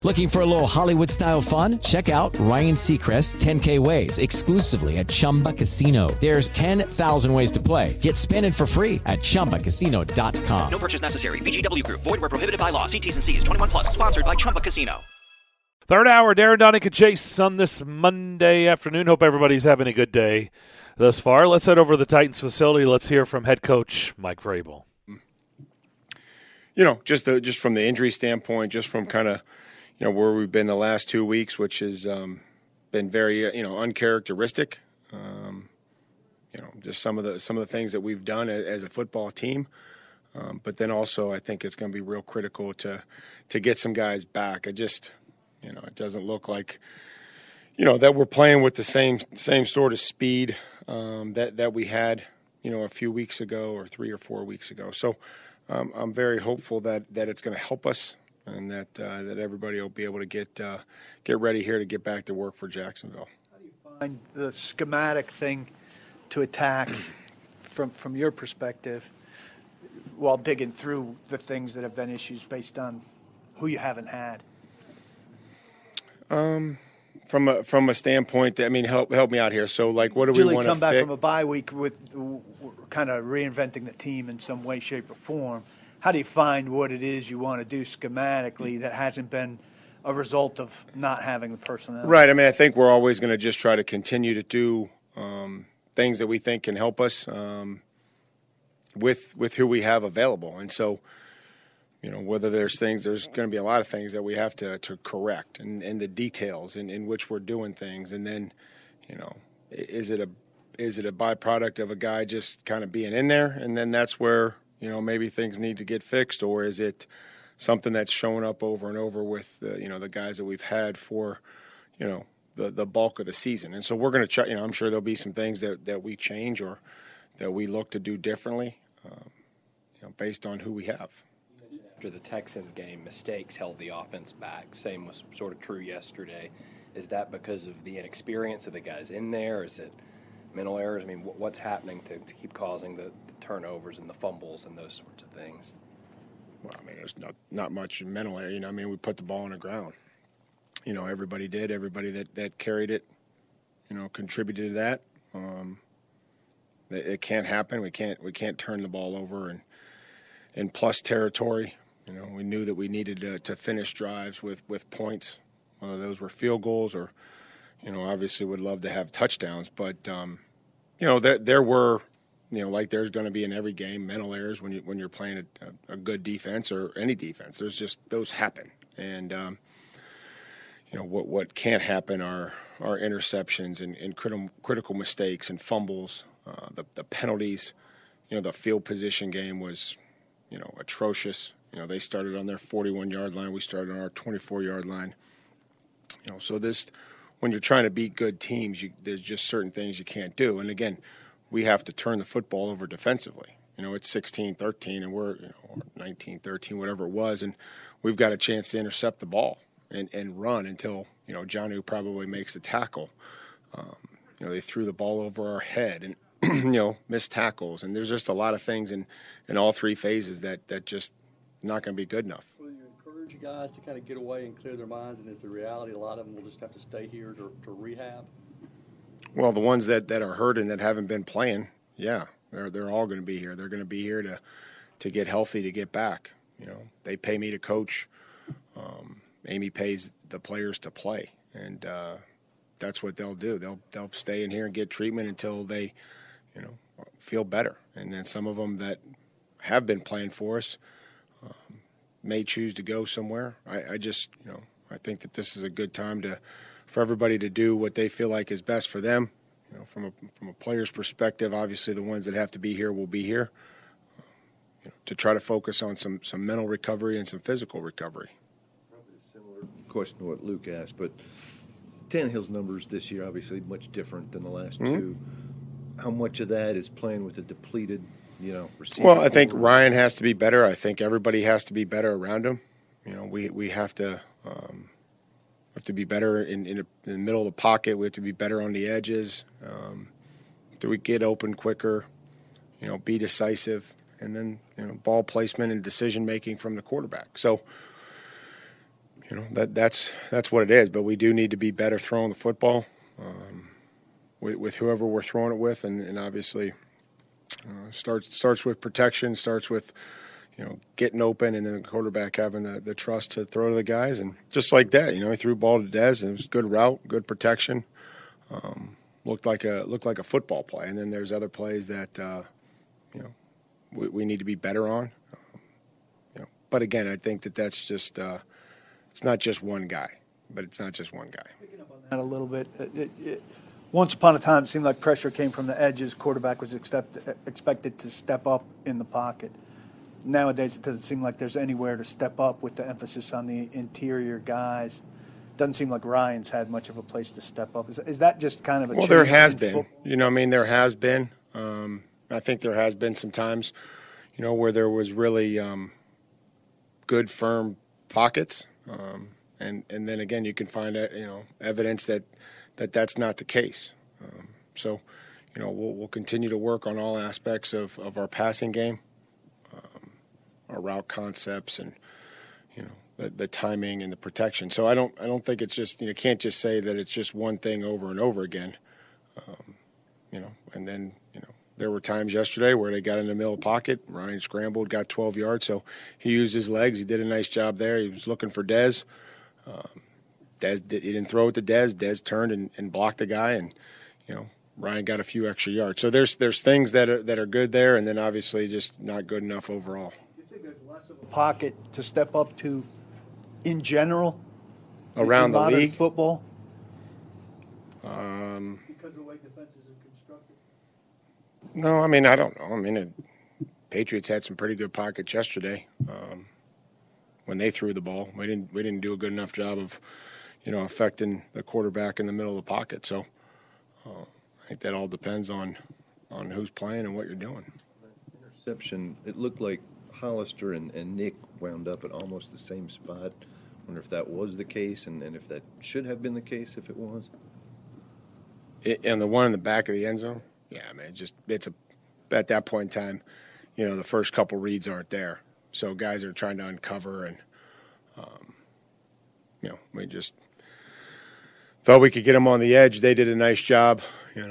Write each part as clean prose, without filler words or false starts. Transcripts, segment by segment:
Looking for a little Hollywood-style fun? Check out Ryan Seacrest's 10K Ways exclusively at Chumba Casino. There's 10,000 ways to play. Get spinning for free at ChumbaCasino.com. No purchase necessary. VGW Group. Void where prohibited by law. See T's and C's. 21 plus. Sponsored by Chumba Casino. Third hour, Darren Donick and Chase on this Monday afternoon. Hope everybody's having a good day thus far. Let's head over to the Titans facility. Let's hear from head coach Mike Vrabel. You know, just from the injury standpoint, just from kind of, you know, where we've been the last 2 weeks, which has been very, uncharacteristic. Just some of the things that we've done as a football team. But then also I think it's going to be real critical to get some guys back. It doesn't look like, that we're playing with the same sort of speed that we had, a few weeks ago or 3 or 4 weeks ago. So I'm very hopeful that it's going to help us. And that everybody will be able to get ready here to get back to work for Jacksonville. How do you find the schematic thing to attack from your perspective while digging through the things that have been issues based on who you haven't had? From a standpoint, help me out here. So, like, what do we want to come back from a bye week with kind of reinventing the team in some way, shape, or form? How do you find what it is you want to do schematically that hasn't been a result of not having the personnel? Right. I think we're always going to just try to continue to do things that we think can help us with who we have available. And so, whether there's going to be a lot of things that we have to correct and the details in which we're doing things. And then, is it a byproduct of a guy just kind of being in there? And then that's where, maybe things need to get fixed, or is it something that's shown up over and over with the guys that we've had for, the bulk of the season. And so we're going to try, I'm sure there'll be some things that we change or that we look to do differently, based on who we have. After the Texans game, mistakes held the offense back. Same was sort of true yesterday. Is that because of the inexperience of the guys in there? Is it mental errors? What's happening to keep causing the turnovers and the fumbles and those sorts of things? Well, there's not much mental error. We put the ball on the ground. Everybody did. Everybody that carried it, contributed to that. It can't happen. We can't turn the ball over in plus territory. We knew that we needed to finish drives with points, whether those were field goals or, obviously would love to have touchdowns. But, there were, like there's going to be in every game, mental errors when you're playing a good defense or any defense. There's just those happen. And, what can't happen are interceptions and critical mistakes and fumbles, the penalties. The field position game was, atrocious. They started on their 41-yard line. We started on our 24-yard line. So when you're trying to beat good teams, there's just certain things you can't do. And again, we have to turn the football over defensively. It's 16-13 and we're 19-13, whatever it was, and we've got a chance to intercept the ball and run until Jonnu probably makes the tackle. They threw the ball over our head and missed tackles, and there's just a lot of things in all three phases that just not going to be good enough. Will you encourage you guys to kind of get away and clear their minds, and is the reality a lot of them will just have to stay here to rehab? Well, the ones that are hurt and that haven't been playing, yeah, they're all going to be here. They're going to be here to get healthy, to get back. They pay me to coach. Amy pays the players to play, and that's what they'll do. They'll stay in here and get treatment until they, feel better. And then some of them that have been playing for us may choose to go somewhere. I just, I think that this is a good time for everybody to do what they feel like is best for them. From a player's perspective, obviously the ones that have to be here will be here. To try to focus on some mental recovery and some physical recovery. Probably a similar question to what Luke asked, but Tannehill's numbers this year obviously much different than the last two. How much of that is playing with a depleted, receiver? Well, I think Ryan has to be better. I think everybody has to be better around him. We have to be better in the middle of the pocket. We have to be better on the edges. Do we get open quicker? Be decisive, and then ball placement and decision making from the quarterback. So, that's what it is. But we do need to be better throwing the football with whoever we're throwing it with, and obviously starts with protection, starts with getting open, and then the quarterback having the trust to throw to the guys, and just like that, he threw the ball to Dez, and it was a good route, good protection, looked like a football play, and then there's other plays that we need to be better on, But again, I think that's just it's not just one guy, but it's not just one guy. Picking up on that a little bit, once upon a time, it seemed like pressure came from the edges. Quarterback was expected to step up in the pocket. Nowadays, it doesn't seem like there's anywhere to step up with the emphasis on the interior guys. Doesn't seem like Ryan's had much of a place to step up. Is that just kind of a change? Well, there has been. There has been. I think there has been some times, where there was really good, firm pockets. And then again, you can find evidence that that's not the case. So, we'll continue to work on all aspects of our passing game, our route concepts, and the timing and the protection. So I don't think it's just can't just say that it's just one thing over and over again. And then there were times yesterday where they got in the middle of the pocket. Ryan scrambled, got 12 yards, so he used his legs. He did a nice job there. He was looking for Dez. He didn't throw it to Dez. Dez turned and blocked the guy, and Ryan got a few extra yards. So there's things that are good there, and then obviously just not good enough overall. Do you think there's less of a pocket to step up to in general around the league? Football? Because of the way defenses are constructed? No, I don't know. The Patriots had some pretty good pockets yesterday when they threw the ball. We didn't do a good enough job of affecting the quarterback in the middle of the pocket. So I think that all depends on who's playing and what you're doing. Interception, it looked like Hollister and Nick wound up at almost the same spot. I wonder if that was the case and if that should have been the case if it was. And the one in the back of the end zone? Yeah, it's at that point in time, the first couple reads aren't there. So guys are trying to uncover, and we just thought we could get them on the edge. They did a nice job,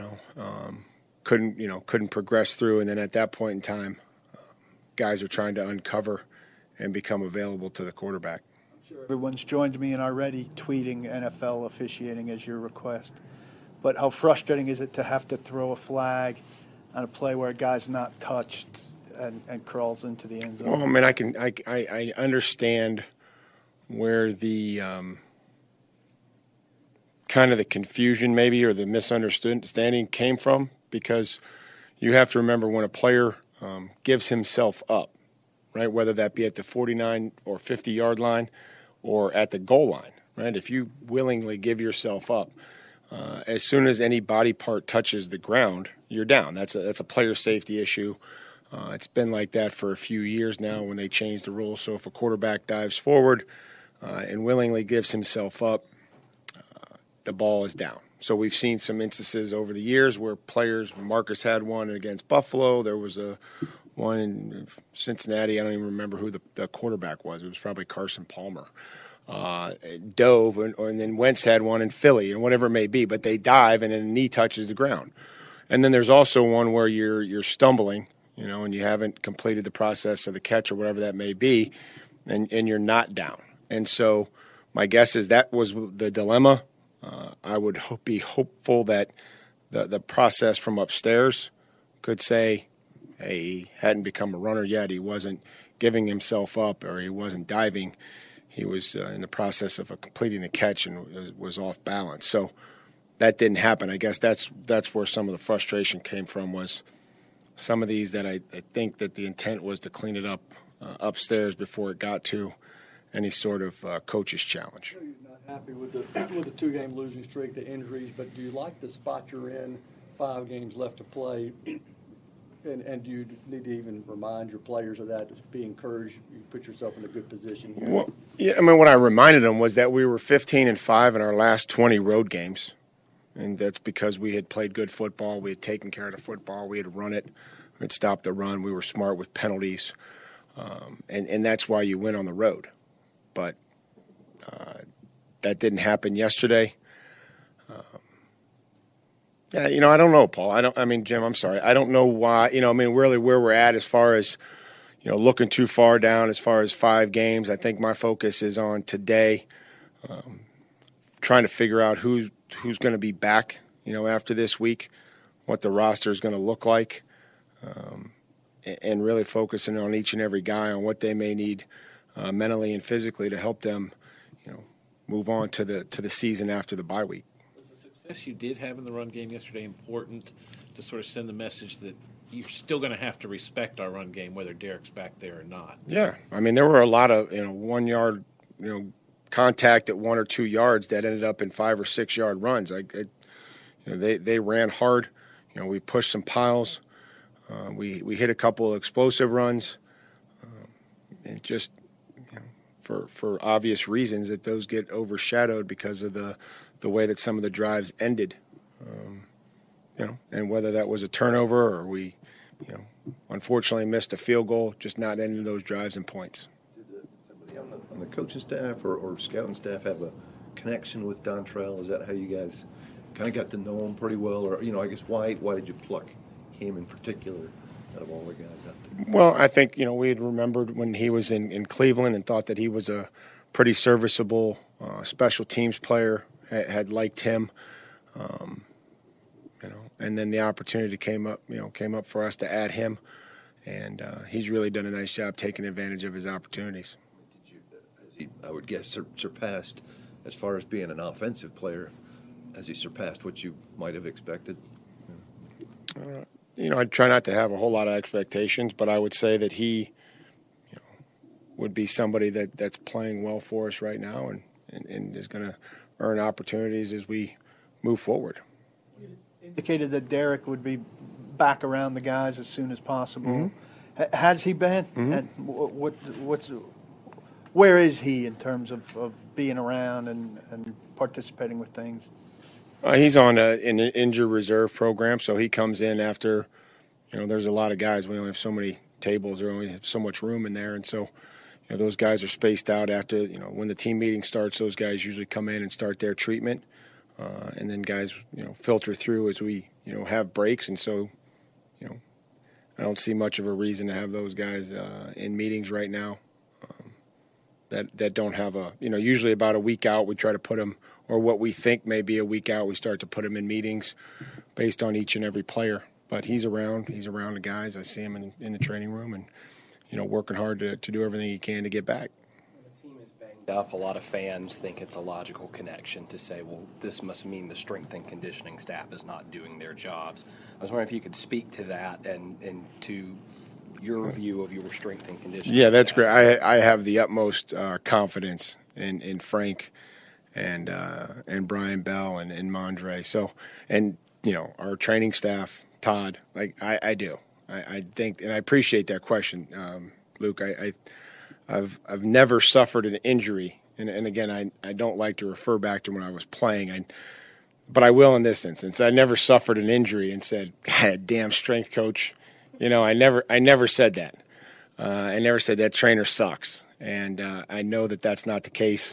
couldn't progress through, and then at that point in time, guys are trying to uncover and become available to the quarterback. I'm sure everyone's joined me in already tweeting NFL officiating as your request. But how frustrating is it to have to throw a flag on a play where a guy's not touched and crawls into the end zone? Well, I understand where the kind of the confusion maybe or the misunderstanding came from, because you have to remember when a player gives himself up, right, whether that be at the 49 or 50-yard line or at the goal line, right, if you willingly give yourself up, as soon as any body part touches the ground, you're down. That's a player safety issue. It's been like that for a few years now when they changed the rules. So if a quarterback dives forward and willingly gives himself up, the ball is down. So we've seen some instances over the years where players, Marcus had one against Buffalo. There was one in Cincinnati. I don't even remember who the quarterback was. It was probably Carson Palmer. Dove, and then Wentz had one in Philly, and whatever it may be, but they dive and then the knee touches the ground. And then there's also one where you're stumbling, and you haven't completed the process of the catch or whatever that may be, and you're not down. And so my guess is that was the dilemma. I would be hopeful that the process from upstairs could say, hey, he hadn't become a runner yet. He wasn't giving himself up, or he wasn't diving. He was in the process of completing the catch and was off balance. So that didn't happen. I guess that's where some of the frustration came from, was some of these that I think that the intent was to clean it up upstairs before it got to any sort of coach's challenge. You're not happy with the two-game losing streak, the injuries, but do you like the spot you're in, 5 games left to play? And do you need to even remind your players of that, to be encouraged, you put yourself in a good position here? Well, yeah, what I reminded them was that we were 15-5 in our last 20 road games, and that's because we had played good football, we had taken care of the football, we had run it, we had stopped the run, we were smart with penalties, and that's why you win on the road. But That didn't happen yesterday. Yeah, I don't know, Paul. Jim, I'm sorry. I don't know why. Really where we're at as far as, looking too far down as far as 5 games. I think my focus is on today, trying to figure out who's going to be back, after this week, what the roster is going to look like, and really focusing on each and every guy on what they may need mentally and physically to help them, move on to the season after the bye week. Was the success you did have in the run game yesterday important to sort of send the message that you're still going to have to respect our run game whether Derek's back there or not? Yeah, there were a lot of 1 yard contact at 1 or 2 yards that ended up in 5 or 6 yard runs. They ran hard. We pushed some piles. We hit a couple of explosive runs. And just for obvious reasons that those get overshadowed because of the way that some of the drives ended. And whether that was a turnover or we, unfortunately missed a field goal, just not ending those drives and points. Did somebody on the coaching staff or scouting staff have a connection with Dontrell? Is that how you guys kind of got to know him pretty well? Or, I guess why did you pluck him in particular out of all the guys out there? Well, I think, we had remembered when he was in Cleveland and thought that he was a pretty serviceable special teams player, had liked him. And then the opportunity came up for us to add him, and he's really done a nice job taking advantage of his opportunities. I would guess surpassed, as far as being an offensive player, has he surpassed what you might have expected? I try not to have a whole lot of expectations, but I would say that he, would be somebody that's playing well for us right now and is going to earn opportunities as we move forward. Indicated that Derek would be back around the guys as soon as possible. Mm-hmm. Has he been? Mm-hmm. And where is he in terms of being around and participating with things? He's on an injury reserve program, so he comes in after, there's a lot of guys. We only have so many tables, or only have so much room in there, and so those guys are spaced out after, when the team meeting starts, those guys usually come in and start their treatment. And then guys, filter through as we, have breaks. And so, I don't see much of a reason to have those guys in meetings right now that don't have usually about a week out we try to put them, or what we think may be a week out, we start to put them in meetings based on each and every player. But he's around the guys. I see him in the training room and, working hard to do everything he can to get back. Up, a lot of fans think it's a logical connection to say, well, this must mean the strength and conditioning staff is not doing their jobs. I was wondering if you could speak to that and to your view of your strength and conditioning. Yeah, that's great. I have the utmost confidence in Frank and Brian Bell and Mondre. So, and our training staff, Todd, I do. I think, and I appreciate that question, Luke. I've never suffered an injury, and again, I don't like to refer back to when I was playing, but I will in this instance. I never suffered an injury and said, "God, damn strength coach," I never said that. I never said that trainer sucks, and I know that that's not the case.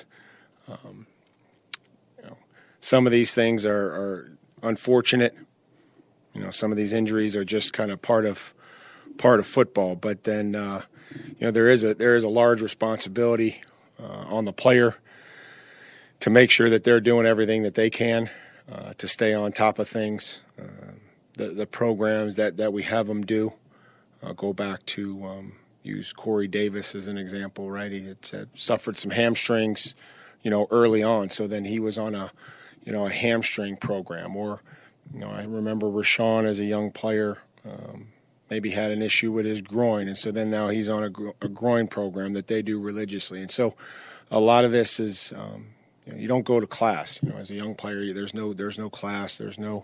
Some of these things are unfortunate. Some of these injuries are just kind of part of football, but then. There is a large responsibility on the player to make sure that they're doing everything that they can to stay on top of things. The programs that we have them do go back to use Corey Davis as an example, right? He had suffered some hamstrings, early on, so then he was on a hamstring program. Or, I remember Rashawn as a young player. Maybe had an issue with his groin, and so then now he's on a groin program that they do religiously. And so a lot of this is you don't go to class. As a young player, there's no class, there's no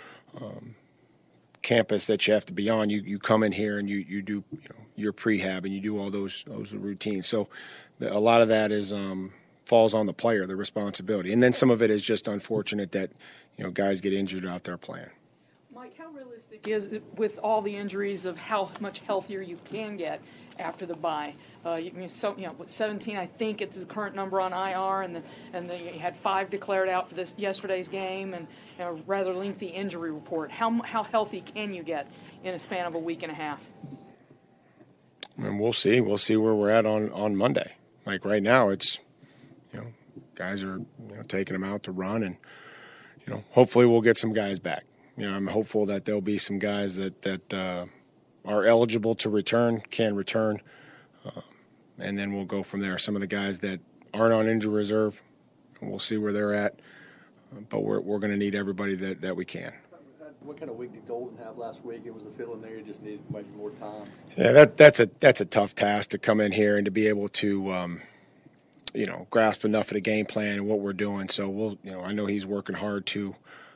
campus that you have to be on. You come in here and you do your prehab and you do all those routines. So a lot of that is falls on the player, the responsibility, and then some of it is just unfortunate that guys get injured out there playing. Mike, how realistic is it with all the injuries of how much healthier you can get? after the bye. With 17, I think it's the current number on IR, and you had 5 declared out for yesterday's game, and a rather lengthy injury report. How healthy can you get in a span of a week and a half? I mean, we'll see. We'll see where we're at on Monday. Like right now, it's guys are taking them out to run, and hopefully we'll get some guys back. I'm hopeful that there'll be some guys that are eligible to return, can return, and then we'll go from there. Some of the guys that aren't on injury reserve, we'll see where they're at, but we're going to need everybody that we can. What kind of week did Golden have last week? It was the feeling there you just needed maybe more time. Yeah, that's a tough task to come in here and to be able to grasp enough of the game plan and what we're doing. So I know he's working hard to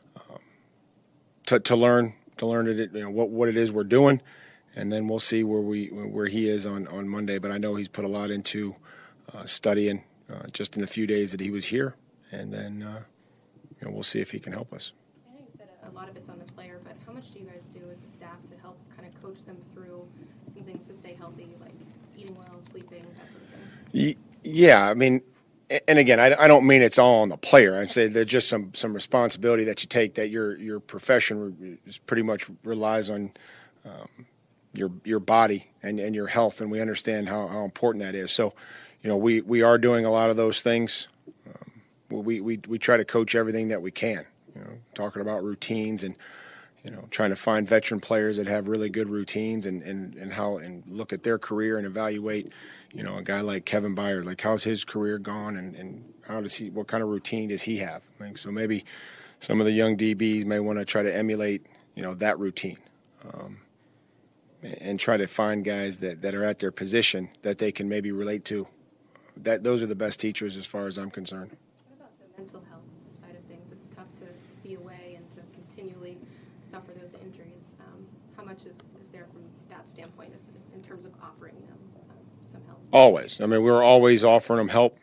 learn what it is we're doing, and then we'll see where he is on Monday. But I know he's put a lot into studying just in the few days that he was here, and then we'll see if he can help us. I know you said a lot of it's on the player, but how much do you guys do as a staff to help kind of coach them through some things to stay healthy, like eating well, sleeping, that sort of thing? Yeah, I mean, and again, I don't mean it's all on the player. I'd say there's just some responsibility that you take, that your profession is pretty much relies on your body and your health, and we understand how important that is. So, we are doing a lot of those things. We try to coach everything that we can. Talking about routines and trying to find veteran players that have really good routines and look at their career and evaluate. A guy like Kevin Byard, like how's his career gone, and what kind of routine does he have? So maybe some of the young DBs may want to try to emulate, that routine, and try to find guys that are at their position that they can maybe relate to. Those are the best teachers as far as I'm concerned. What about the mental health side of things? It's tough to be away and to continually suffer those injuries. How much is there from that standpoint in terms of offering them some help? Always. I mean, we're always offering them help.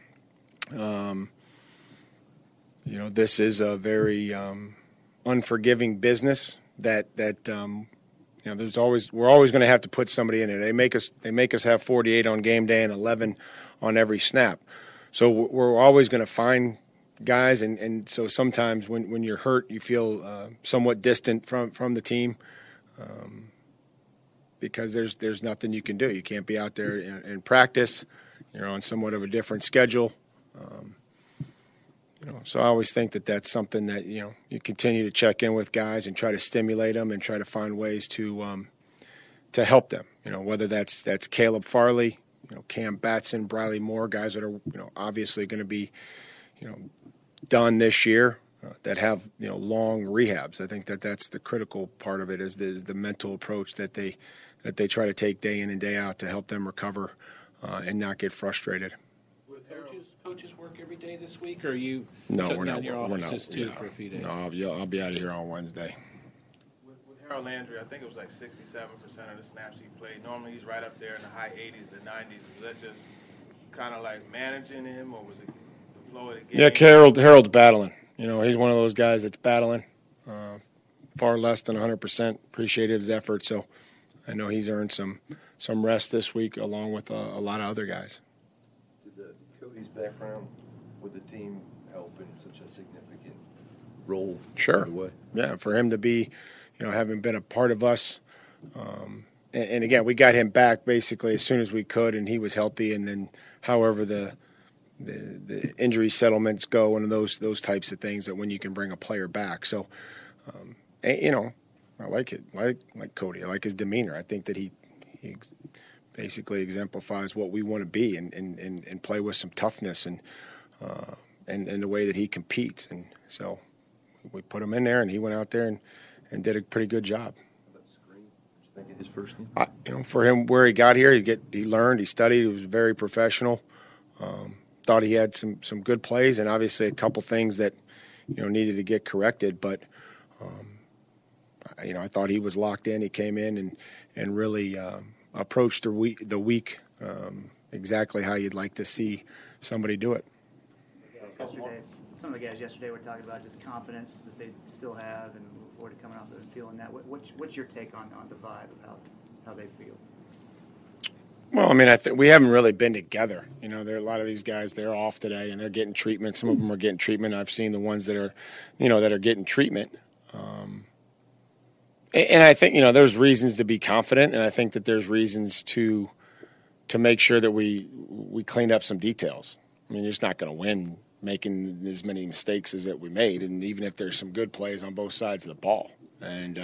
This is a very unforgiving business that we're always going to have to put somebody in it. They make us have 48 on game day and 11 on every snap. So we're always going to find guys, and so sometimes when you're hurt, you feel somewhat distant from the team. Because there's nothing you can do. You can't be out there in practice. You're on somewhat of a different schedule. So I always think that's something that you continue to check in with guys and try to stimulate them and try to find ways to help them. Whether that's Caleb Farley, Cam Batson, Briley Moore, guys that are obviously going to be done this year. That have long rehabs. I think that's the critical part of it is the mental approach that they try to take day in and day out to help them recover and not get frustrated. Will coaches work every day this week, or are you we're down your not. offices too for a few days? No, I'll be out of here on Wednesday. With Harold Landry, I think it was like 67% of the snaps he played. Normally he's right up there in the high 80s, the 90s. Was that just kind of like managing him, or was it the flow of the game? Yeah, Harold's battling. He's one of those guys that's battling, far less than 100%. Appreciated his effort, so I know he's earned some rest this week along with a lot of other guys. Did Cody's background with the team help in such a significant role? Sure. Yeah, for him to be, having been a part of us, and again, we got him back basically as soon as we could, and he was healthy, and then however the injury settlements go and those types of things that when you can bring a player back. So, I like it. Like Cody. I like his demeanor. I think that he basically exemplifies what we want to be and play with some toughness and the way that he competes. And so we put him in there, and he went out there and did a pretty good job. Think of his first game? For him, where he got here, he learned, he studied, he was very professional. Thought he had some good plays and obviously a couple things that needed to get corrected. But I thought he was locked in. He came in and really approached the week exactly how you'd like to see somebody do it. Some of the guys yesterday were talking about just confidence that they still have and look forward to coming out there and feeling that. What's your take on the vibe of how they feel? Well, I mean, I think we haven't really been together. You know, there are a lot of these guys, they're off today and they're getting treatment. Some of them are getting treatment. I've seen the ones that are, that are getting treatment. And I think, there's reasons to be confident, and I think that there's reasons to make sure that we cleaned up some details. I mean, you're just not going to win making as many mistakes as that we made, and even if there's some good plays on both sides of the ball. And,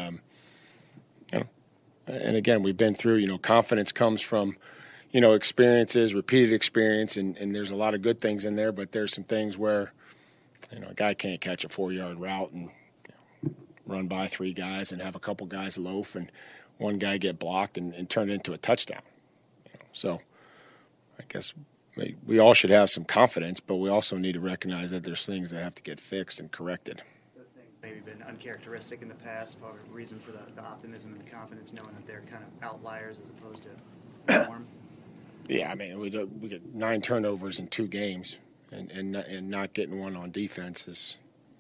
and again, we've been through, confidence comes from, experiences, repeated experience, and there's a lot of good things in there, but there's some things where, a guy can't catch a 4-yard route and run by 3 guys and have a couple guys loaf and one guy get blocked and turn it into a touchdown. So I guess we all should have some confidence, but we also need to recognize that there's things that have to get fixed and corrected. Those things maybe been uncharacteristic in the past, probably a reason for the optimism and the confidence, knowing that they're kind of outliers as opposed to the norm. Yeah, I mean, we get 9 turnovers in 2 games, and not getting one on defense is,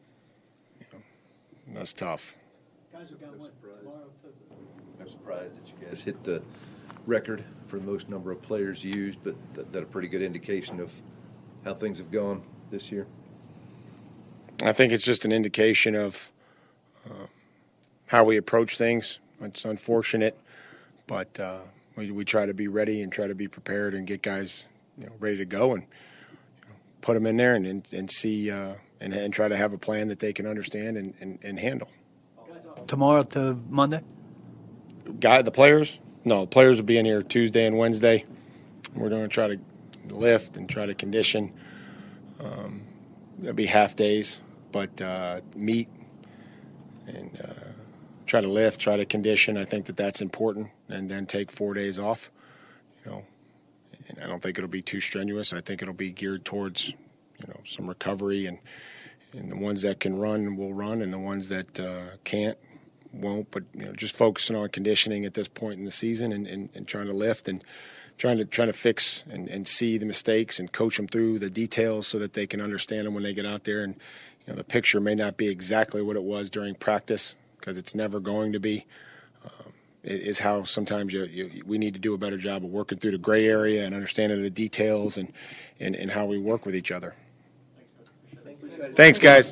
that's tough. Guys have got one tomorrow. I'm surprised that you guys hit the record for the most number of players used, but that a pretty good indication of how things have gone this year. I think it's just an indication of how we approach things. It's unfortunate, but we try to be ready and try to be prepared and get guys ready to go and put them in there and see and try to have a plan that they can understand and handle. Tomorrow to Monday? The players? No, the players will be in here Tuesday and Wednesday. We're going to try to lift and try to condition. There'll be half days, but meet and try to lift, try to condition. I think that's important, and then take 4 days off. And I don't think it'll be too strenuous. I think it'll be geared towards some recovery, and the ones that can run will run, and the ones that can't won't. But just focusing on conditioning at this point in the season, and trying to lift and trying to fix and see the mistakes and coach them through the details so that they can understand them when they get out there. And the picture may not be exactly what it was during practice, because it's never going to be. It is how sometimes we need to do a better job of working through the gray area and understanding the details and how we work with each other. Thanks, guys.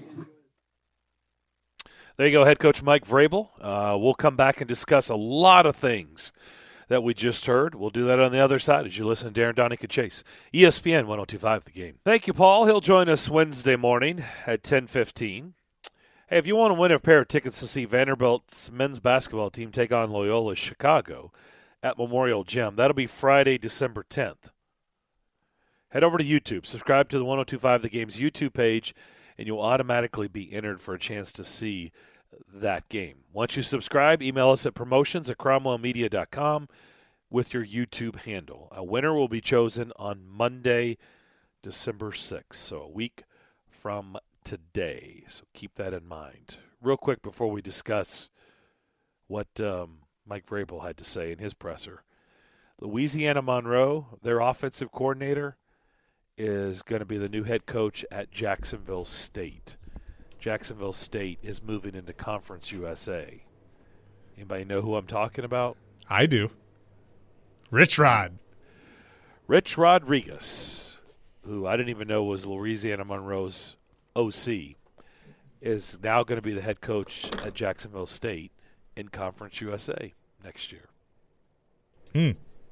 There you go, head coach Mike Vrabel. We'll come back and discuss a lot of things that we just heard. We'll do that on the other side as you listen to Darren Donick and Chase. ESPN 102.5 The Game. Thank you, Paul. He'll join us Wednesday morning at 10:15. Hey, if you want to win a pair of tickets to see Vanderbilt's men's basketball team take on Loyola Chicago at Memorial Gym, that'll be Friday, December 10th. Head over to YouTube. Subscribe to the 102.5 The Game's YouTube page, and you'll automatically be entered for a chance to see that game. Once you subscribe, email us at promotions@cromwellmedia.com with your YouTube handle. A winner will be chosen on Monday, December 6th, so a week from today. So keep that in mind. Real quick before we discuss what Mike Vrabel had to say in his presser. Louisiana Monroe, their offensive coordinator, is going to be the new head coach at Jacksonville State. Jacksonville State is moving into Conference USA. Anybody know who I'm talking about? I do. Rich Rod. Rich Rodriguez, who I didn't even know was Louisiana Monroe's OC, is now going to be the head coach at Jacksonville State in Conference USA next year.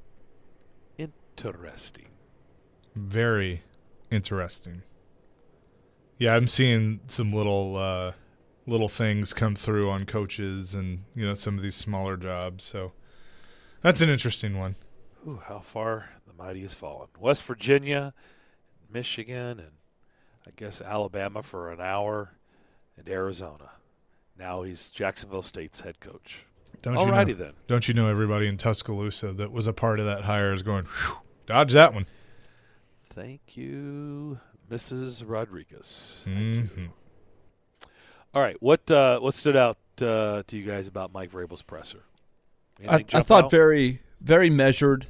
Interesting. Very interesting. Yeah, I'm seeing some little things come through on coaches and some of these smaller jobs. So that's an interesting one. Ooh, how far the mighty has fallen. West Virginia, Michigan, and I guess Alabama for an hour, and Arizona. Now he's Jacksonville State's head coach. Alrighty then. Don't you know everybody in Tuscaloosa that was a part of that hire is going, whew, dodge that one. Thank you, Mrs. Rodriguez. Mm-hmm. All right, what stood out to you guys about Mike Vrabel's presser? I thought very, very measured.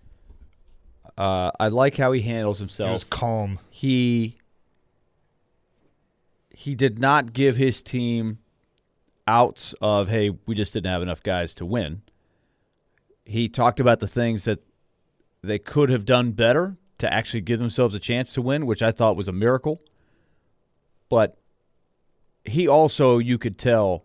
I like how he handles himself. He was calm. He did not give his team outs of, hey, we just didn't have enough guys to win. He talked about the things that they could have done better to actually give themselves a chance to win, which I thought was a miracle. But he also, you could tell,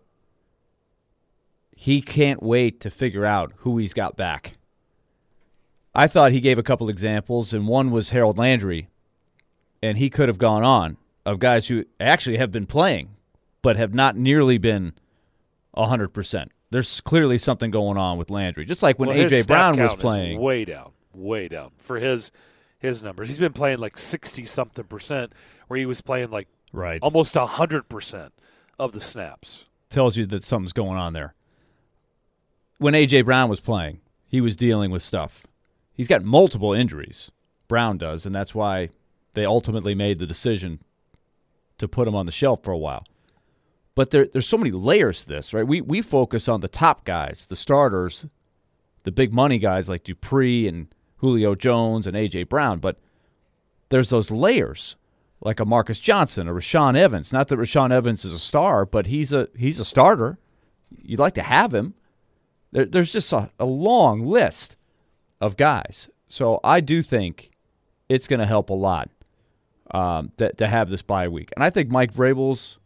he can't wait to figure out who he's got back. I thought he gave a couple examples, and one was Harold Landry, and he could have gone on, of guys who actually have been playing but have not nearly been 100%. There's clearly something going on with Landry. Just like when A.J. Brown was playing. Way down for his numbers. He's been playing like 60-something%, where he was playing like almost 100% of the snaps. Tells you that something's going on there. When A.J. Brown was playing, he was dealing with stuff. He's got multiple injuries, Brown does, and that's why they ultimately made the decision to put him on the shelf for a while. But there's so many layers to this, right? We focus on the top guys, the starters, the big money guys like Dupree and Julio Jones and A.J. Brown, but there's those layers like a Marcus Johnson, a Rashaan Evans. Not that Rashaan Evans is a star, but he's a starter. You'd like to have him. There's just a long list of guys. So I do think it's going to help a lot to have this bye week. And I think Mike Vrabel's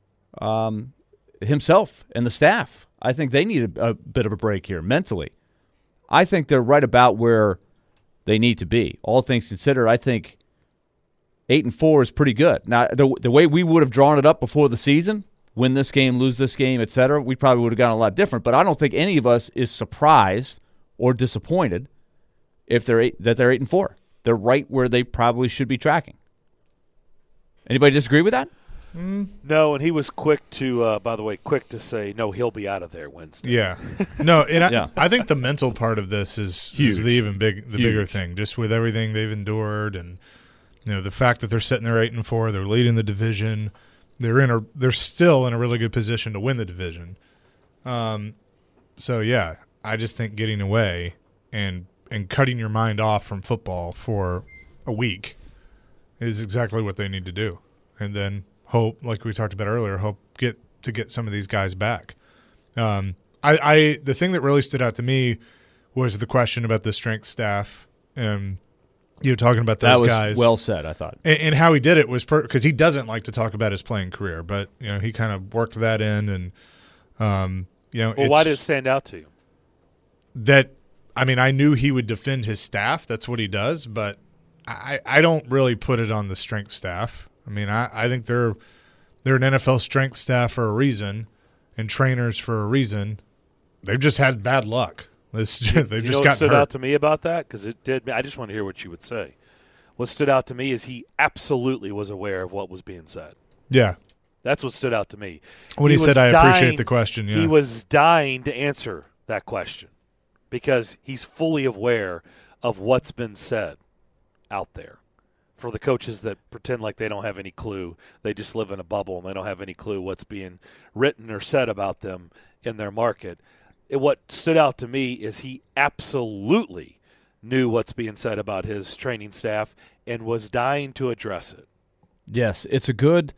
himself and the staff, I think they need a bit of a break here mentally. I think they're right about where they need to be. All things considered, I think 8-4 is pretty good. Now, the way we would have drawn it up before the season, win this game, lose this game, etc., we probably would have gotten a lot different. But I don't think any of us is surprised or disappointed if they're 8-4. They're right where they probably should be tracking. Anybody disagree with that? No, and he was quick to, by the way, say, no, he'll be out of there Wednesday. Yeah. No, and I think the mental part of this is the bigger thing, just with everything they've endured and the fact that they're sitting there 8-4, they're leading the division, they're still in a really good position to win the division. So yeah, I just think getting away and cutting your mind off from football for a week is exactly what they need to do. And then hope, like we talked about earlier, get some of these guys back. The thing that really stood out to me was the question about the strength staff. Talking about those guys. That was well said, I thought. And how he did it was because he doesn't like to talk about his playing career, but he kind of worked that in, and Well, why did it stand out to you? That I knew he would defend his staff. That's what he does, but I don't really put it on the strength staff. I think they're an NFL strength staff for a reason, and trainers for a reason. They've just had bad luck. They've just gotten what stood hurt. out to me about that? Because it did. I just want to hear what you would say. What stood out to me is he absolutely was aware of what was being said. Yeah. That's what stood out to me. When he said, I appreciate the question, yeah. He was dying to answer that question because he's fully aware of what's been said out there. For the coaches that pretend like they don't have any clue, they just live in a bubble and they don't have any clue what's being written or said about them in their market. What stood out to me is he absolutely knew what's being said about his training staff and was dying to address it. Yes, it's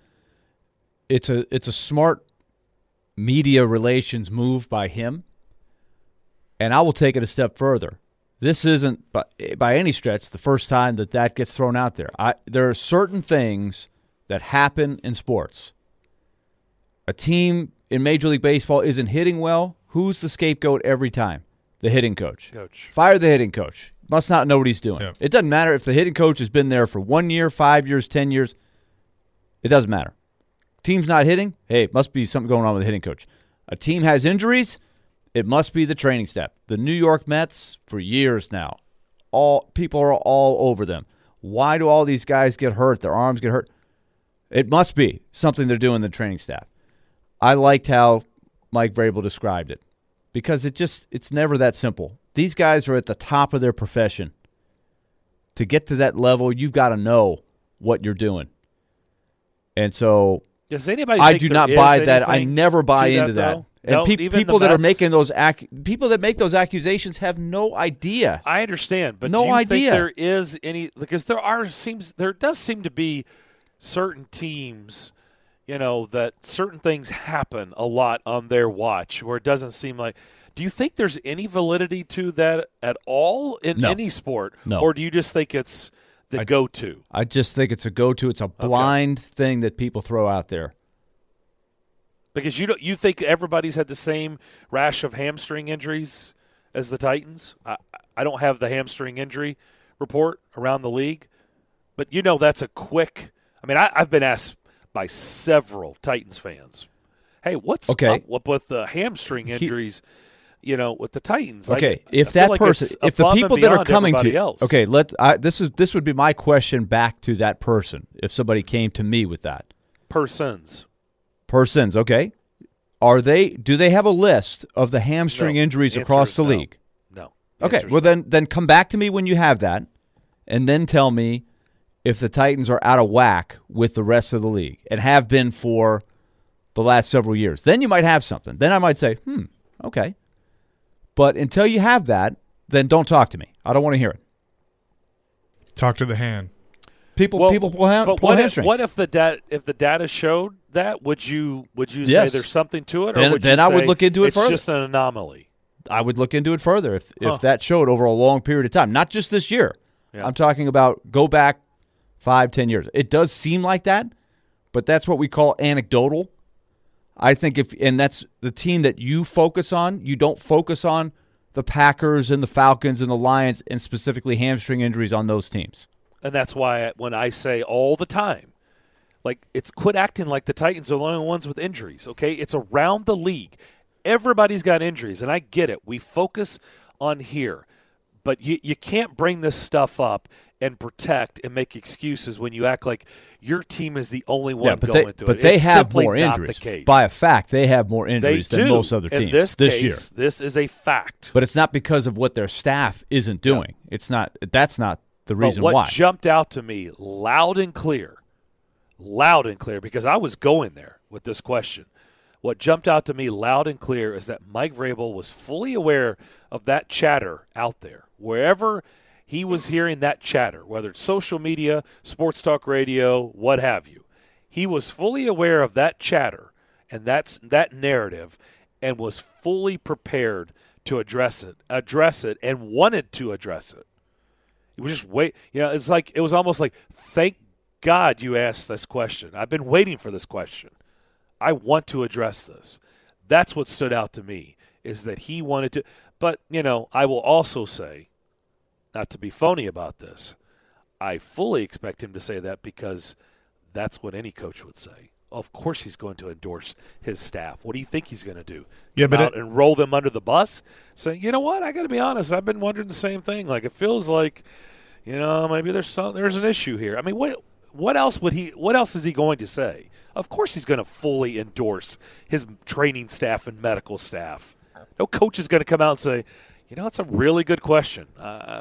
a smart media relations move by him. And I will take it a step further. This isn't by any stretch the first time that gets thrown out there. There are certain things that happen in sports. A team in Major League Baseball isn't hitting well. Who's the scapegoat every time? The hitting coach. Fire the hitting coach. Must not know what he's doing. Yep. It doesn't matter if the hitting coach has been there for 1 year, 5 years, 10 years. It doesn't matter. Team's not hitting. Hey, it must be something going on with the hitting coach. A team has injuries. It must be the training staff. The New York Mets, for years now, people are all over them. Why do all these guys get hurt? Their arms get hurt. It must be something they're doing, the training staff. I liked how Mike Vrabel described it because it's never that simple. These guys are at the top of their profession. To get to that level, you've got to know what you're doing. And so I do not buy that. I never buy into that. And people that are making people that make those accusations have no idea. I understand, but no do you idea. think there is any? Because there does seem to be certain teams, that certain things happen a lot on their watch, where it doesn't seem like. Do you think there's any validity to that at all in any sport? No. Or do you just think it's the go-to? I just think it's a go-to. It's a blind thing that people throw out there. Because you think everybody's had the same rash of hamstring injuries as the Titans? I don't have the hamstring injury report around the league, but that's a quick – I mean, I've been asked by several Titans fans, hey, what's up with the hamstring injuries – with the Titans. Okay, if the people that are coming to else. Okay, this would be my question back to that person if somebody came to me with that. Persons, okay. Do they have a list of the hamstring injuries across the league? No. Okay, well then come back to me when you have that and then tell me if the Titans are out of whack with the rest of the league and have been for the last several years. Then you might have something. Then I might say, okay. But until you have that, then don't talk to me. I don't want to hear it. Talk to the hand. People pull hamstrings. What if the data showed that? Would you say there's something to it, or then I would look into it further. It's just an anomaly. I would look into it further if that showed over a long period of time, not just this year. Yeah. I'm talking about go back 5-10 years. It does seem like that, but that's what we call anecdotal. I think and that's the team that you focus on. You don't focus on the Packers and the Falcons and the Lions and specifically hamstring injuries on those teams. And that's why when I say all the time, it's quit acting like the Titans are the only ones with injuries, okay? It's around the league. Everybody's got injuries, and I get it. We focus on here. But you can't bring this stuff up and protect and make excuses when you act like your team is the only one going through it. But they it's have simply more not injuries. The case. By a fact, they have more injuries than most other teams in this case, year. This is a fact. But it's not because of what their staff isn't doing. Yeah. It's not. That's not the reason why. What jumped out to me loud and clear, because I was going there with this question. What jumped out to me loud and clear is that Mike Vrabel was fully aware of that chatter out there. Wherever he was hearing that chatter, whether it's social media, sports talk radio, what have you, he was fully aware of that chatter and that narrative and was fully prepared to address it and wanted to address it. He was just wait. It was almost like, thank God you asked this question. I've been waiting for this question. I want to address this. That's what stood out to me, is that he wanted to. But, I will also say, not to be phony about this, I fully expect him to say that because that's what any coach would say. Of course he's going to endorse his staff. What do you think he's going to do? And roll them under the bus? Say, you know what? I got to be honest. I've been wondering the same thing. It feels like, maybe there's an issue here. I mean, what else is he going to say? Of course he's going to fully endorse his training staff and medical staff. No coach is going to come out and say, it's a really good question.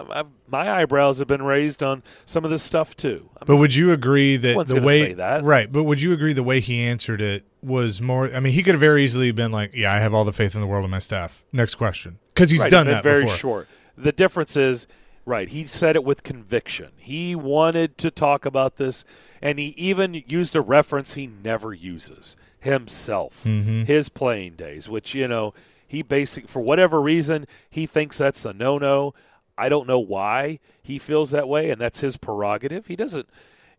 My eyebrows have been raised on some of this stuff too. But would you agree that the way say that. Right? But would you agree the way he answered it was more? I mean, he could have very easily been like, "Yeah, I have all the faith in the world in my staff." Next question, because he's done that very before. Short. The difference is, right? He said it with conviction. He wanted to talk about this, and he even used a reference he never uses himself, his playing days, which he basically, for whatever reason, he thinks that's the no-no. I don't know why he feels that way, and that's his prerogative. He doesn't,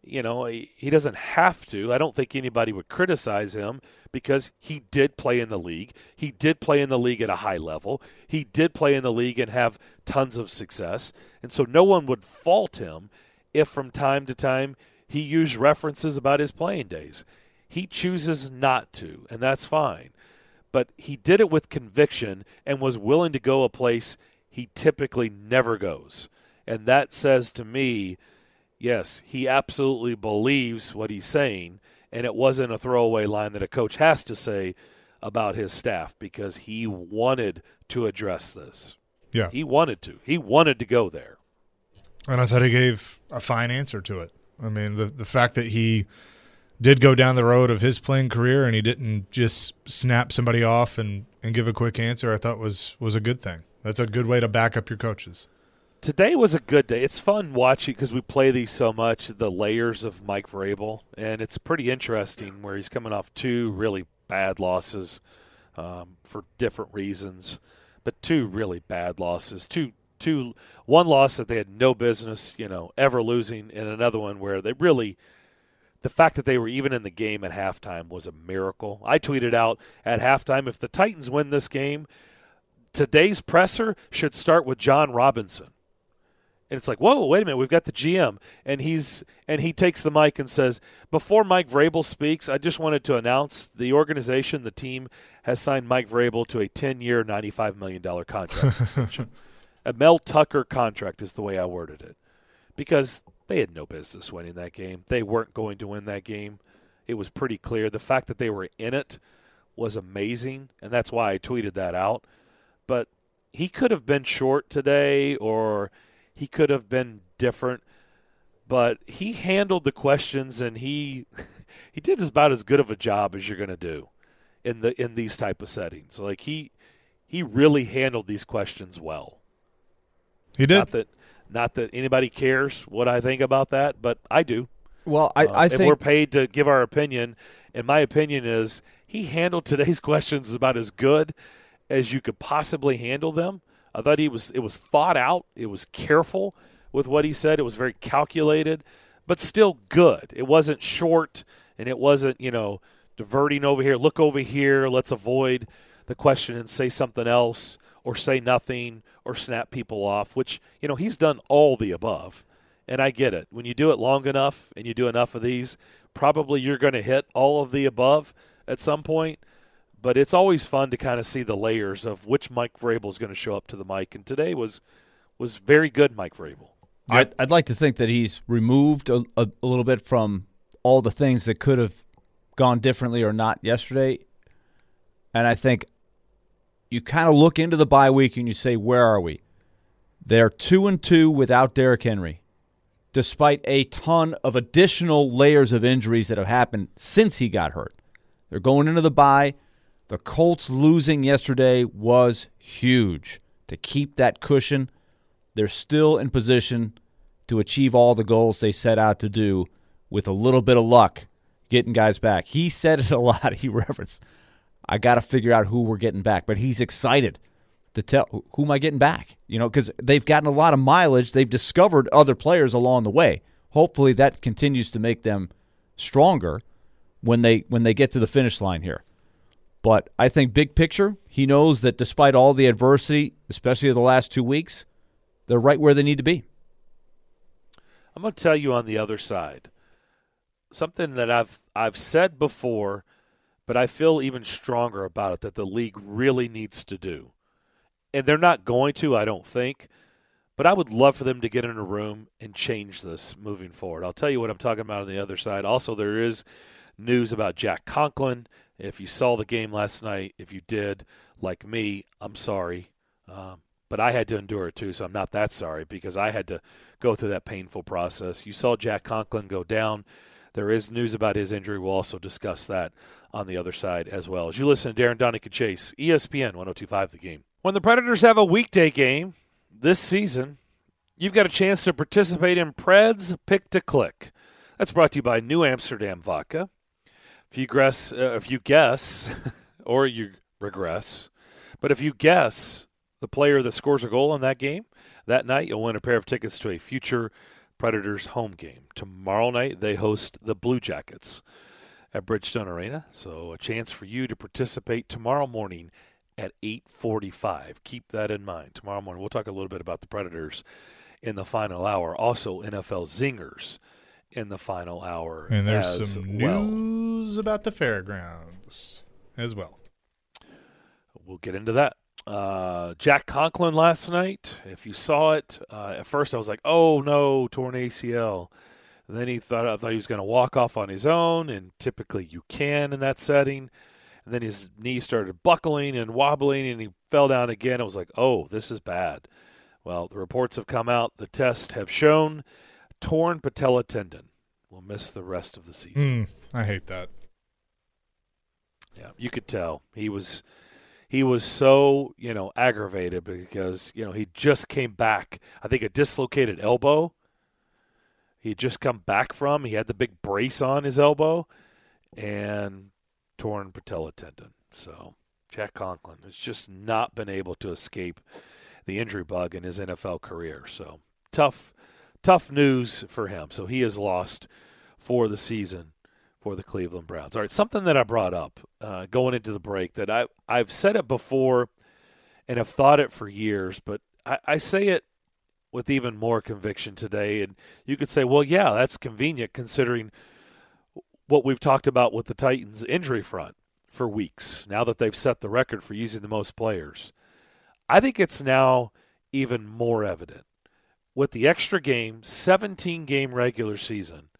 he doesn't have to. I don't think anybody would criticize him because he did play in the league. He did play in the league at a high level. He did play in the league and have tons of success. And so no one would fault him if from time to time he used references about his playing days. He chooses not to, and that's fine. But he did it with conviction and was willing to go a place he typically never goes. And that says to me, yes, he absolutely believes what he's saying, and it wasn't a throwaway line that a coach has to say about his staff because he wanted to address this. Yeah. He wanted to. He wanted to go there. And I thought he gave a fine answer to it. I mean, the fact that he did go down the road of his playing career and he didn't just snap somebody off and give a quick answer, I thought was a good thing. That's a good way to back up your coaches. Today was a good day. It's fun watching because we play these so much, the layers of Mike Vrabel, and it's pretty interesting where he's coming off two really bad losses for different reasons. but two really bad losses. One loss that they had no business, ever losing, and another one where they really – the fact that they were even in the game at halftime was a miracle. I tweeted out at halftime, if the Titans win this game, today's presser should start with John Robinson. And it's like, whoa, wait a minute, we've got the GM. And he takes the mic and says, before Mike Vrabel speaks, I just wanted to announce the organization, the team, has signed Mike Vrabel to a 10-year, $95 million contract extension. A Mel Tucker contract is the way I worded it. Because they had no business winning that game. They weren't going to win that game. It was pretty clear. The fact that they were in it was amazing, and that's why I tweeted that out. But he could have been short today, or he could have been different. But he handled the questions, and he did about as good of a job as you're going to do in these type of settings. Like he really handled these questions well. He did. Not that anybody cares what I think about that, but I do. Well, I think we're paid to give our opinion, and my opinion is he handled today's questions about as good as you could possibly handle them. I thought it was thought out. It was careful with what he said. It was very calculated, but still good. It wasn't short, and it wasn't, diverting over here. Look over here. Let's avoid the question and say something else, or say nothing, or snap people off, which, he's done all the above. And I get it. When you do it long enough and you do enough of these, probably you're going to hit all of the above at some point. But it's always fun to kind of see the layers of which Mike Vrabel is going to show up to the mic. And today was very good, Mike Vrabel. I'd like to think that he's removed a little bit from all the things that could have gone differently or not yesterday. And I think you kind of look into the bye week and you say, where are we? They're 2-2 without Derrick Henry, despite a ton of additional layers of injuries that have happened since he got hurt. They're going into the bye. The Colts losing yesterday was huge to keep that cushion. They're still in position to achieve all the goals they set out to do with a little bit of luck getting guys back. He said it a lot. He referenced, I got to figure out who we're getting back. But he's excited to tell, who am I getting back? Because they've gotten a lot of mileage. They've discovered other players along the way. Hopefully that continues to make them stronger when they get to the finish line here. But I think big picture, he knows that despite all the adversity, especially the last 2 weeks, they're right where they need to be. I'm going to tell you on the other side something that I've said before, but I feel even stronger about it, that the league really needs to do. And they're not going to, I don't think, but I would love for them to get in a room and change this moving forward. I'll tell you what I'm talking about on the other side. Also, there is news about Jack Conklin. If you saw the game last night, if you did, like me, I'm sorry. But I had to endure it too, so I'm not that sorry because I had to go through that painful process. You saw Jack Conklin go down. There is news about his injury. We'll also discuss that on the other side as well. As you listen to Darren Donick and Chase, ESPN 102.5 The Game. When the Predators have a weekday game this season, you've got a chance to participate in Preds Pick to Click. That's brought to you by New Amsterdam Vodka. If you guess, or you regress, but if you guess the player that scores a goal in that game that night, you'll win a pair of tickets to a future Predators home game. Tomorrow night, they host the Blue Jackets at Bridgestone Arena, so a chance for you to participate tomorrow morning at 8:45. Keep that in mind. Tomorrow morning, we'll talk a little bit about the Predators in the final hour. Also, NFL Zingers in the final hour. And there's some news about the fairgrounds as well. We'll get into that. Jack Conklin last night, if you saw it, at first I was like, oh no, torn ACL. And then I thought he was going to walk off on his own, and typically you can in that setting. And then his knee started buckling and wobbling, and he fell down again. I was like, oh, this is bad. Well, the reports have come out. The tests have shown torn patella tendon. Will miss the rest of the season. I hate that. Yeah, you could tell. He was so, aggravated because, he just came back. I think a dislocated elbow. He had just come back from. He had the big brace on his elbow and torn patella tendon. So Jack Conklin has just not been able to escape the injury bug in his NFL career. So tough news for him. So he is lost for the season for the Cleveland Browns. All right, something that I brought up going into the break that I've said it before and have thought it for years, but I say it with even more conviction today. And you could say, well, yeah, that's convenient considering what we've talked about with the Titans injury front for weeks, now that they've set the record for using the most players. I think it's now even more evident. With the extra game, 17-game regular season,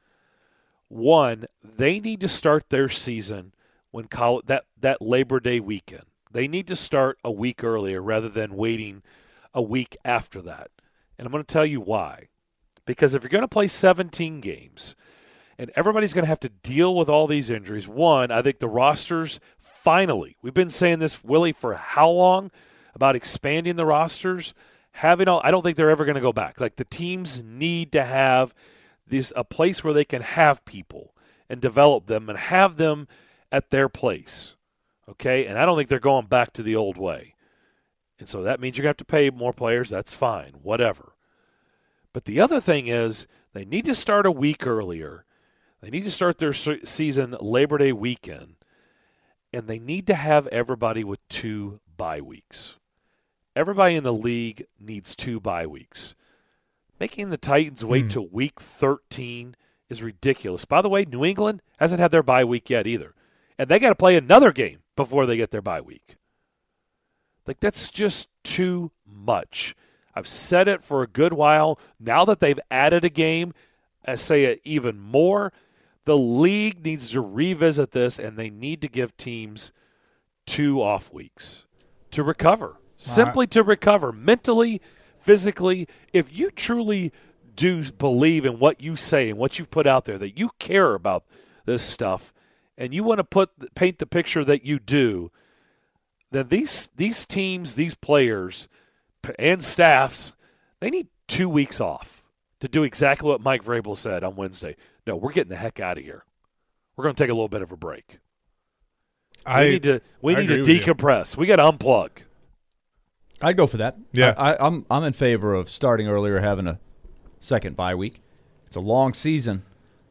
one, they need to start their season when that Labor Day weekend. They need to start a week earlier rather than waiting a week after that. And I'm going to tell you why. Because if you're going to play 17 games and everybody's going to have to deal with all these injuries, one, I think the rosters finally, we've been saying this, Willie, for how long about expanding the rosters, I don't think they're ever going to go back. Like the teams need to have a place where they can have people and develop them and have them at their place. Okay? And I don't think they're going back to the old way. And so that means you're going to have to pay more players. That's fine. Whatever. But the other thing is they need to start a week earlier. They need to start their season Labor Day weekend. And they need to have everybody with 2 bye weeks. Everybody in the league needs 2 bye weeks. Making the Titans wait till week 13 is ridiculous. By the way, New England hasn't had their bye week yet either. And they got to play another game before they get their bye week. Like, that's just too much. I've said it for a good while. Now that they've added a game, I say it even more. The league needs to revisit this, and they need to give teams 2 off weeks to recover. Simply to recover mentally, physically. If you truly do believe in what you say and what you've put out there, that you care about this stuff, and you want to paint the picture that you do, then these teams, these players, and staffs, they need 2 weeks off to do exactly what Mike Vrabel said on Wednesday. No, we're getting the heck out of here. We're going to take a little bit of a break. We need to decompress. We got to unplug. I'd go for that. Yeah, I'm in favor of starting earlier, having a second bye week. It's a long season.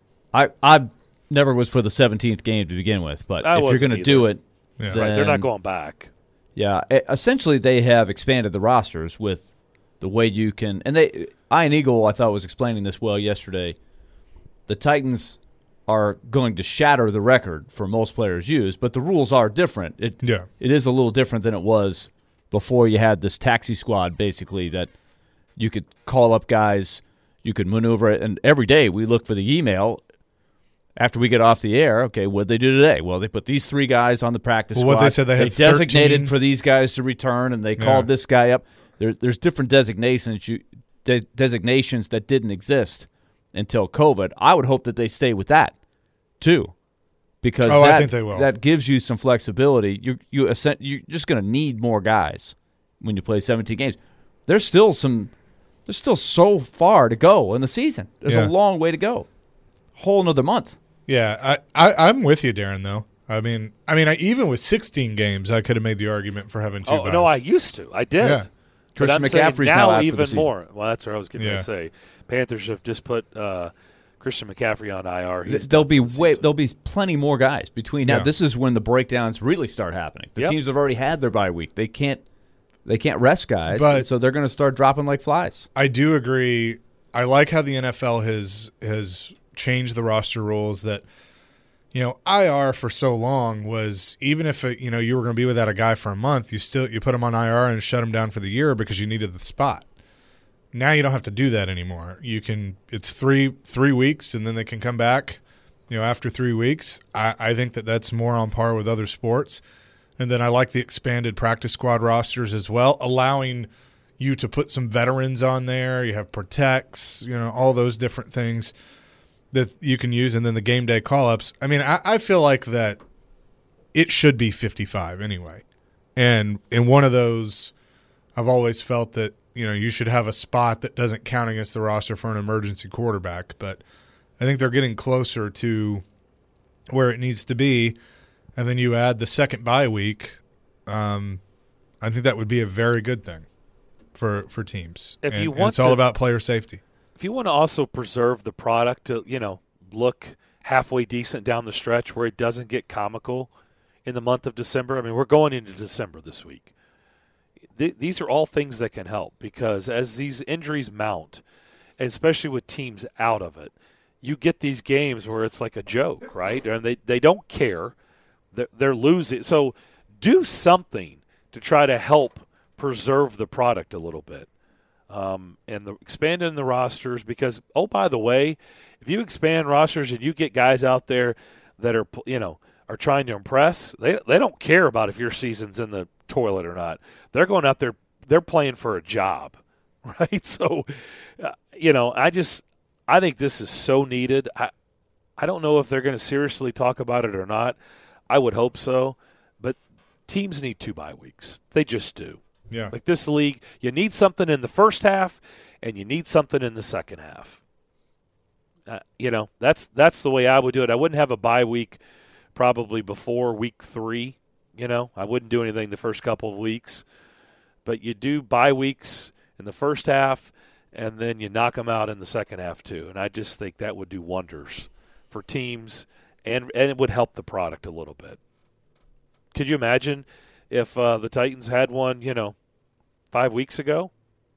I never was for the 17th game to begin with, but if you're going to do it, then, right, they're not going back. Yeah, essentially they have expanded the rosters with the way you can. And Ian Eagle, I thought, was explaining this well yesterday. The Titans are going to shatter the record for most players used, but the rules are different. It is a little different than it was before you had this taxi squad, basically, that you could call up guys, you could maneuver it, and every day we look for the email after we get off the air. Okay, what'd they do today? Well, they put these 3 guys on the practice squad. What they said they had designated 13 for these guys to return, and they called this guy up. There's different designations that didn't exist until COVID. I would hope that they stay with that too, because I think they will. That gives you some flexibility. You're just going to need more guys when you play 17 games. There's still so far to go in the season. There's a long way to go. Whole another month. Yeah, I'm with you, Darren, though. I mean, even with 16 games, I could have made the argument for having 2 buys. No, I used to. I did. Yeah. Christian McCaffrey's now even more. Well, that's what I was going to say. Panthers have just put Christian McCaffrey on IR. There'll be plenty more guys between now. This is when the breakdowns really start happening. The teams have already had their bye week. They can't rest guys, so they're going to start dropping like flies. I do agree. I like how the NFL has changed the roster rules. That IR for so long was, even if you were going to be without a guy for a month, you put him on IR and shut him down for the year because you needed the spot. Now you don't have to do that anymore. It's three weeks, and then they can come back after 3 weeks. I think that's more on par with other sports. And then I like the expanded practice squad rosters as well, allowing you to put some veterans on there. You have protects, all those different things that you can use, and then the game day call-ups. I mean, I feel like that it should be 55 anyway. And in one of those, I've always felt that, you should have a spot that doesn't count against the roster for an emergency quarterback. But I think they're getting closer to where it needs to be. And then you add the second bye week, I think that would be a very good thing for teams. If you and want it's all to- about player safety. If you want to also preserve the product to, look halfway decent down the stretch where it doesn't get comical in the month of December. I mean, we're going into December this week. These are all things that can help because as these injuries mount, and especially with teams out of it, you get these games where it's like a joke, right? And they don't care. They're losing. So do something to try to help preserve the product a little bit. And expanding the rosters because, oh, by the way, if you expand rosters and you get guys out there that are trying to impress, they don't care about if your season's in the toilet or not. They're going out there, they're playing for a job, right? So, I think this is so needed. I don't know if they're going to seriously talk about it or not. I would hope so, but teams need 2 bye weeks. They just do. Yeah. Like this league, you need something in the first half and you need something in the second half. That's the way I would do it. I wouldn't have a bye week probably before week 3. I wouldn't do anything the first couple of weeks. But you do bye weeks in the first half and then you knock them out in the second half too. And I just think that would do wonders for teams and it would help the product a little bit. Could you imagine if the Titans had one, 5 weeks ago?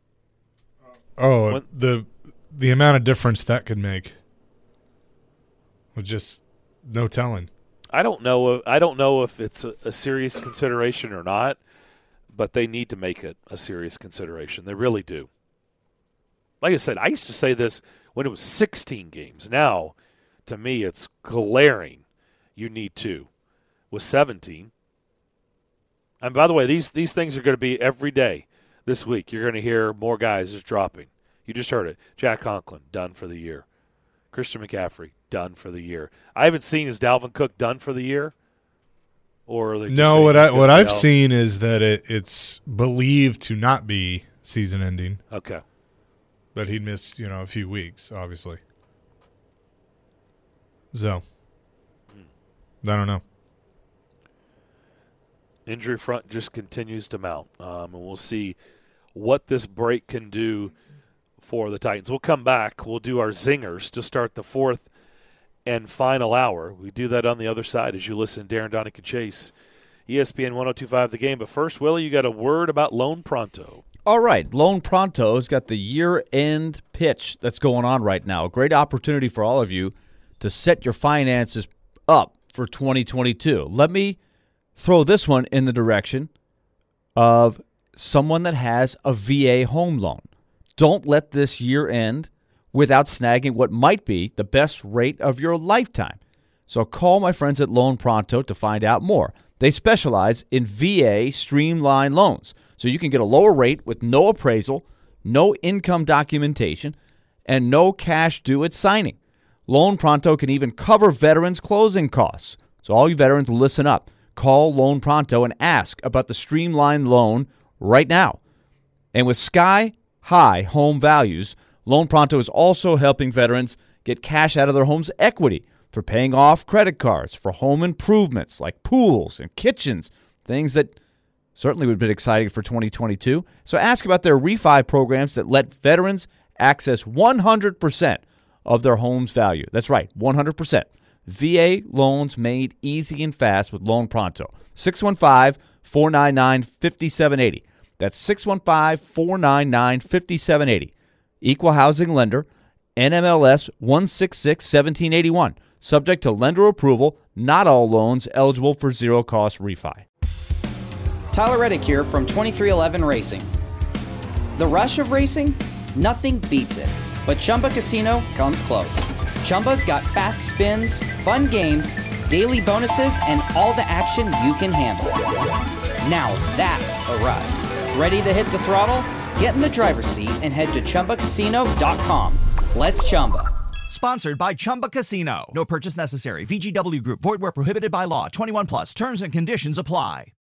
Oh, the amount of difference that could make was just no telling. I don't know if it's a serious consideration or not, but they need to make it a serious consideration. They really do. Like I said, I used to say this when it was 16 games. Now, to me, it's glaring. You need 2. With 17. And by the way, these things are going to be every day this week. You're going to hear more guys just dropping. You just heard it. Jack Conklin, done for the year. Christian McCaffrey, done for the year. I haven't seen, is Dalvin Cook done for the year? Or are they just no, saying what I've seen is that it's believed to not be season ending. Okay. But he'd miss, a few weeks, obviously. So, I don't know. Injury front just continues to mount, and we'll see what this break can do for the Titans. We'll come back. We'll do our zingers to start the 4th and final hour. We do that on the other side as you listen to Darren, Donick, and Chase, ESPN 102.5 The Game. But first, Willie, you got a word about Loan Pronto. All right, Loan Pronto's got the year-end pitch that's going on right now. A great opportunity for all of you to set your finances up for 2022. Let me throw this one in the direction of someone that has a VA home loan. Don't let this year end without snagging what might be the best rate of your lifetime. So call my friends at Loan Pronto to find out more. They specialize in VA streamlined loans, so you can get a lower rate with no appraisal, no income documentation, and no cash due at signing. Loan Pronto can even cover veterans' closing costs. So all you veterans, listen up. Call Loan Pronto and ask about the streamlined loan right now. And with sky-high home values, Loan Pronto is also helping veterans get cash out of their home's equity for paying off credit cards, for home improvements like pools and kitchens, things that certainly would have been exciting for 2022. So ask about their refi programs that let veterans access 100% of their home's value. That's right, 100%. VA loans made easy and fast with Loan Pronto. 615-499-5780. That's 615-499-5780. Equal housing lender, NMLS 166-1781. Subject to lender approval, not all loans eligible for zero-cost refi. Tyler Reddick here from 2311 Racing. The rush of racing? Nothing beats it. But Chumba Casino comes close. Chumba's got fast spins, fun games, daily bonuses, and all the action you can handle. Now that's a ride. Ready to hit the throttle? Get in the driver's seat and head to ChumbaCasino.com. Let's Chumba. Sponsored by Chumba Casino. No purchase necessary. VGW Group. Void where prohibited by law. 21 plus. Terms and conditions apply.